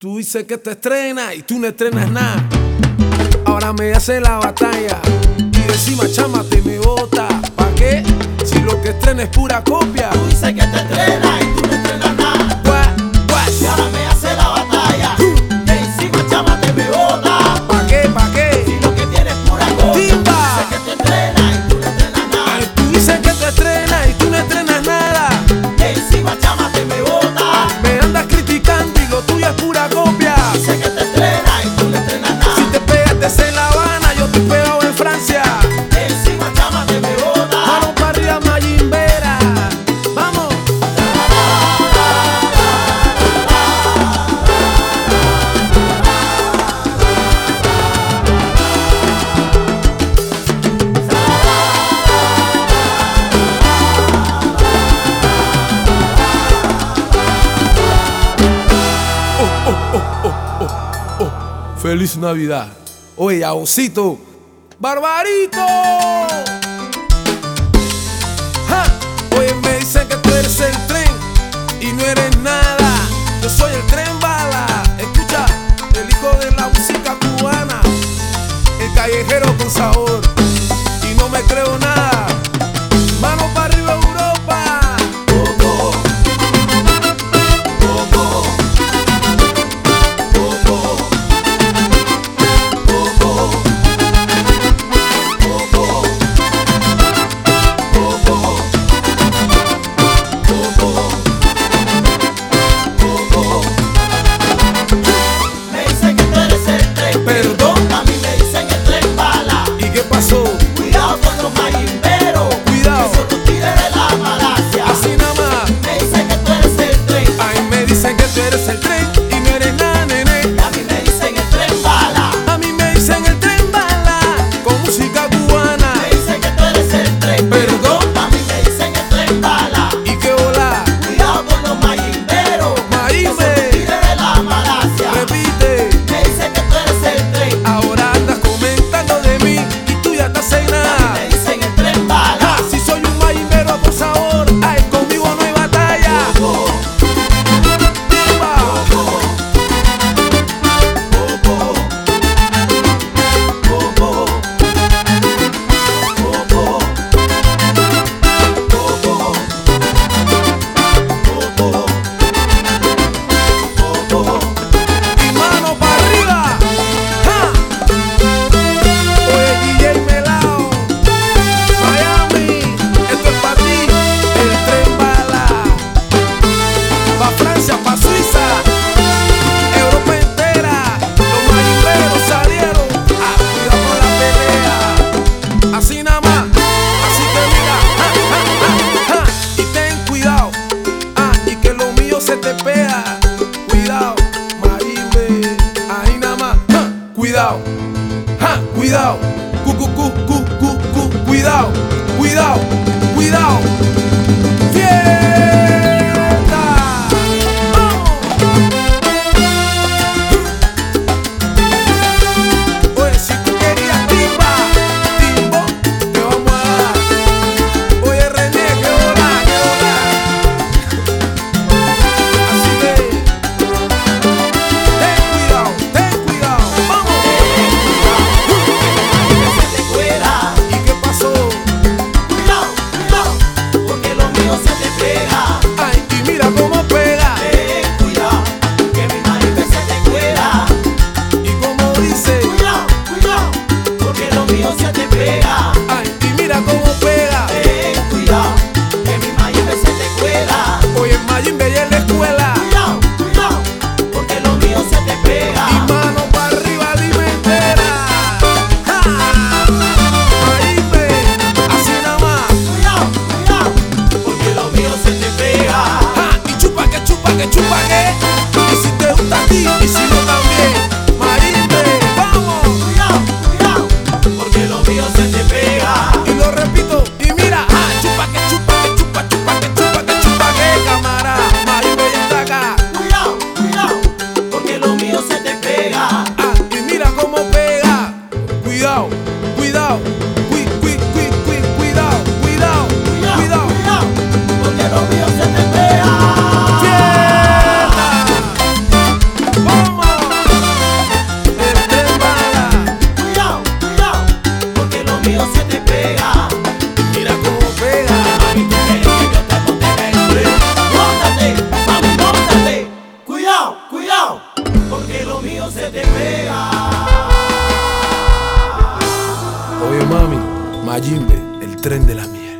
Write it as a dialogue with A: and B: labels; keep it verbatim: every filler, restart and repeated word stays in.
A: Tú dices que te estrenas y tú no estrenas nada. Ahora me hace la batalla y encima chámate me bota. ¿Pa' qué? Si lo que estrena es pura copia.
B: Tú dices que te estrenas y tú no estrenas nada.
A: Guas, guas.
B: Y ahora me hace la batalla y encima chámate me bota.
A: ¿Pa' qué? ¿Pa' qué?
B: Si lo que tienes es pura copia.
A: Timba.
B: Tú dices que te estrenas y tú no estrenas nada.
A: Ay, tú dices que te estrenas y tú no estrenas nada.
B: Y encima chámate me bota.
A: Me andas criticando y lo tuyo es pura copia.
B: Dice que te estrenas y tú no estrenas nada.
A: Si te pegaste en La Habana, yo te pego en Francia.
B: Encima chámate me bota.
A: Vamos para arriba, Mayimbera. Vamos. Oh, oh, oh, oh, oh, oh. Feliz Navidad. Oye, Aoncito. Barbarito. Ja. Oye, me dicen que tú eres el tren y no eres nada. Yo soy el tren bala. Escucha, el hijo de la música cubana, el callejero con sabor. Y no me creo nada. Mano para arriba, Europa.
B: Coco, Coco, Coco, Coco, Coco, Coco, Coco, Coco. Me dicen que tú eres el tren.
A: Perdón.
B: A mí me dicen el tren bala.
A: ¿Y qué pasó?
B: Cuidado con los mayimberos.
A: Cuidado.
B: Que son los tigres de la Malasia.
A: Así nada más.
B: Me dicen que tú eres el tren.
A: Ay, me dicen que tú eres el tren y no eres nada, nene.
B: Y a mí me dicen el tren bala.
A: A mí me dicen el tren bala con música cubana.
B: Me dicen que tú eres el tren.
A: Perdón.
B: A mí me dicen el tren bala.
A: ¿Y qué hola?
B: Cuidado con los mayimberos.
A: Mayimbe.
B: Que son los tigres de la Malasia.
A: Repite.
B: Me dicen que tú eres el tren.
A: Ahora andas comentando de mí y tú ya estás en
B: A mí
A: nada.
B: me dicen el tren bala.
A: Ja, si soy un mayimbero por sabor, ay, conmigo no hay batalla.
B: Coco,
A: Timba.
B: Coco, Coco, Coco, Coco, Coco, Coco, Coco.
A: Y mano para arriba. Ja. Oye, D J Melao, Miami, esto es para ti, el tren bala. Pa' Francia, pa' Suiza, Europa entera, los mayimberos salieron a cuidar con la pelea. Así nada más, así que mira, ja, ja, ja, ja. Y ten cuidado, ah, y que lo mío se te pega. Cuidado, Mayimbe, ahí nada más, ja, cuidado, ja, cuidado, cu, cu, cu, cu, cu, cu, cuidado, cuidado, cuidado. Fiesta. Vamos. Oye, si tú querías timba, timbo, te vamos a dar. Oye, René, que hola, que hola. Así que ten cuidado, ten cuidado, vamos.
B: Se te cuela.
A: ¿Y qué pasó? mami, Mayimbe, el tren de la miel.